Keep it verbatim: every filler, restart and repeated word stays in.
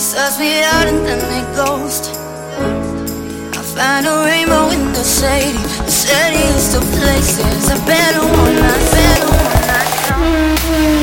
Suss me out and then they ghost. I find a rainbow in the city, the city is the places. A better one, I better one, I